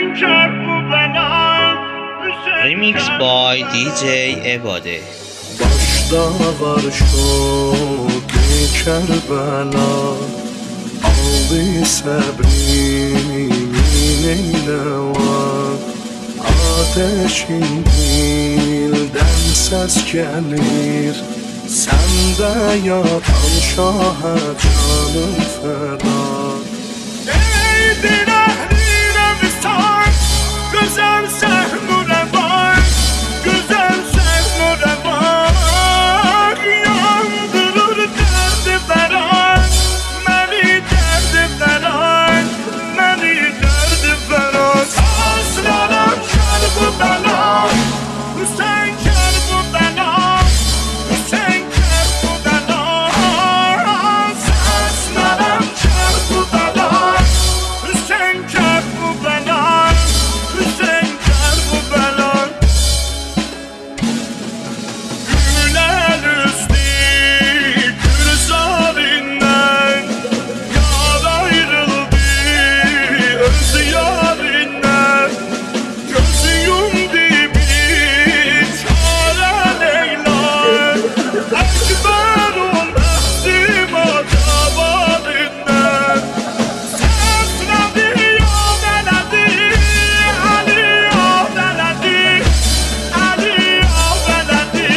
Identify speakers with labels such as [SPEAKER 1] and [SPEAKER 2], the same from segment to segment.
[SPEAKER 1] Remix by DJ عباده.
[SPEAKER 2] باش داور شد کربلا آبی صبری mineylewa ateşin dilden ses gelir sende yatan şaha canım feda Eydin ehline misal güzel sehmure var güzel sehmure var yandırır derdi veren beni derdi veren beni derdi veren aslanım kar bu bela Hüseyin kar bu bela Hüseyin kar bu bela aslanım kar bu bela Hüseyin kar bu bela Hüseyin kar bu bela Güler üstü gürzarinden Yar ayrıldı öz yarinden Gözü yumdu bir çare Leyla Ekberun ehzima davadinden Sesledi yaveledi Ali yaveledi Ali yaveledi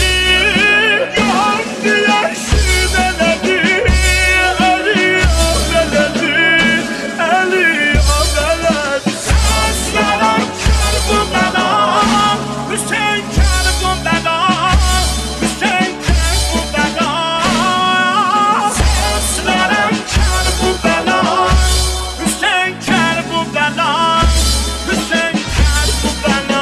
[SPEAKER 2] Yandı yeşil eledi Ali yaveledi Ali yaveledi Seslerim kar bu bela Hüseyin kar bu bela Hüseyin kar bu bela Seslerim kar bu bela Hüseyin kar bu bela Hüseyin kar bu bela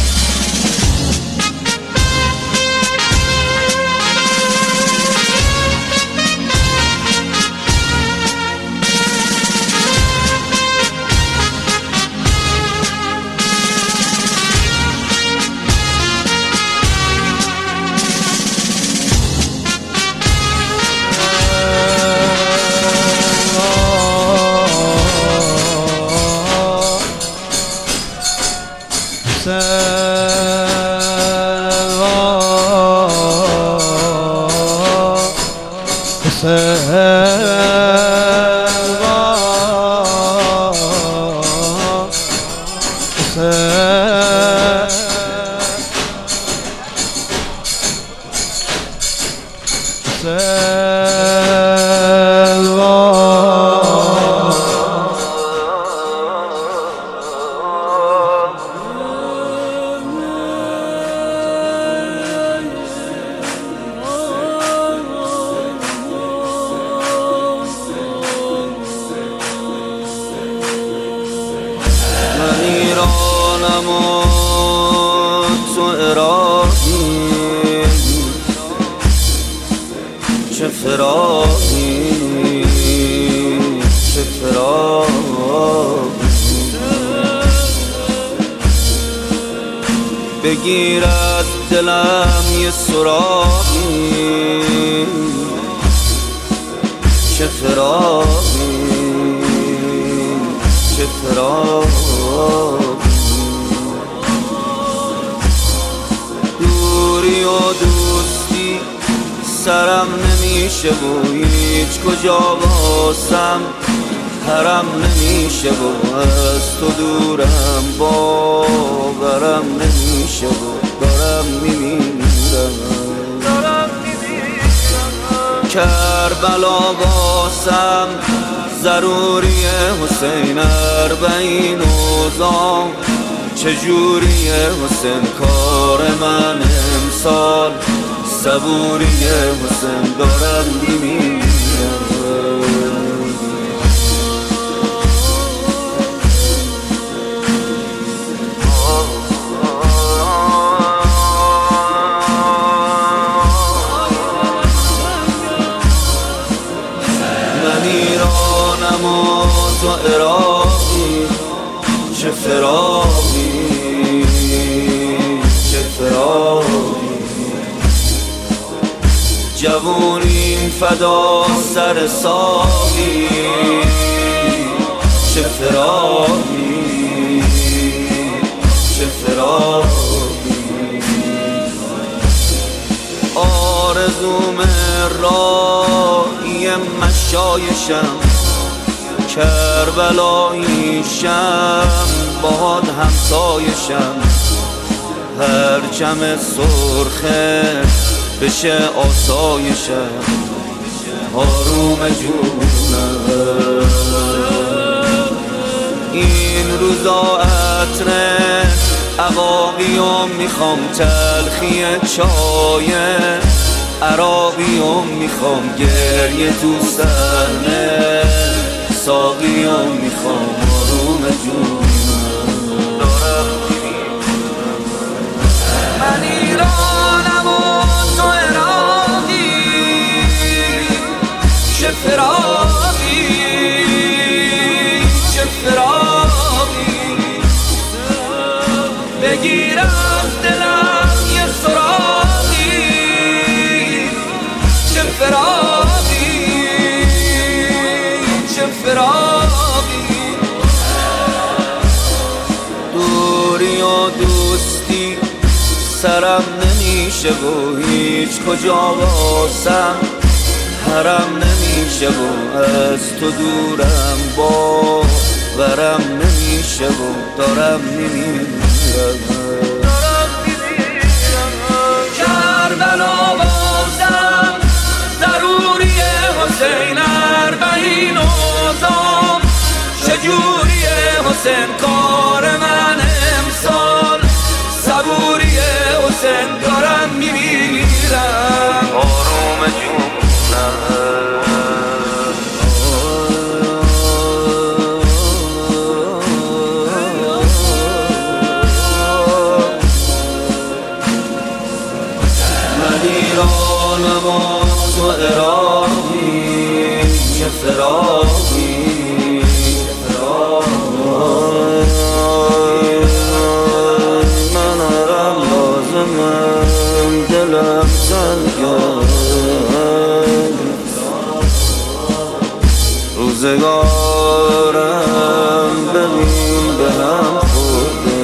[SPEAKER 3] من ایرانم و تو عراقی چه فراقی چه فراقی بگیرد دلم یه سراغی چه فراقی چه فراقی دوری و دوستی سرم نمیشه و هیچ کجا واسم حرم نمیشه و از تو دورم باورم نمیشه و دارم میمیرم کربلا واسم ضروریه حسین اربعین اوزا چجوریه حسین کار من امسال صبوریه حسین دارم میمیرم من ایرانم و تو عراقی چه فراقی چه فراقی جوونیم فدا سر ساقی چه فراقی شایشم کربلاییشم باد همسایشم پرچم سرخه بشه آسایشم آروم جونم این روزا عطر عقاقیم میخوام تلخی چای عراقیم میخوام گریه تو سرنه ساقیم میخوام آروم جونم من ایرانم و تو عراقی چه فراقی چه فراقی بگیر از دلم یه سراغی چه فراقی چه فراقی دوری و دوستی سرم نمیشه و هیچ کجا واسم حرم نمیشه و از تو دورم باورم نمیشه و دارم میمیرم کربلا بازم ضروریه حسین اربعین اوزام چجوریه حسین کار من امسال صبوریه حسین دارم میمیرم آروم من ایرانم و تو عراقی چه فراقی من هرم لازمم دلم سنگم روزگارم ببین به هم خورده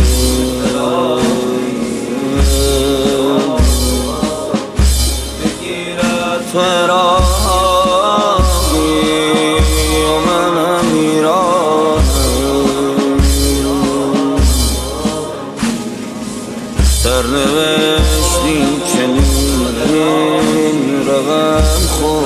[SPEAKER 3] تو عراقی و منم ایرانم سرنوشتیم چنین رقم خورده